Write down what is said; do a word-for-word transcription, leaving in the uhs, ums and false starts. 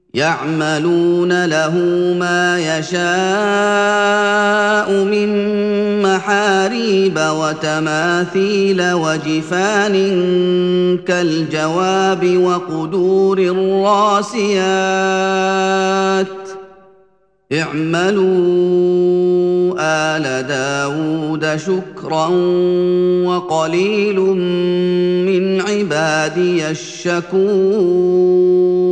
يَعْمَلُونَ لَهُ مَا يَشَاءُ مِن مَّحَارِيبَ وَتَمَاثِيلَ وَجِفَانٍ كَالْجَوَابِ وَقُدُورٍ رَّاسِيَاتٍ ۚ اعْمَلُوا آلَ دَاوُودَ شُكْرًا ۚ وَقَلِيلٌ مِّنْ عِبَادِيَ الشَّكُورُ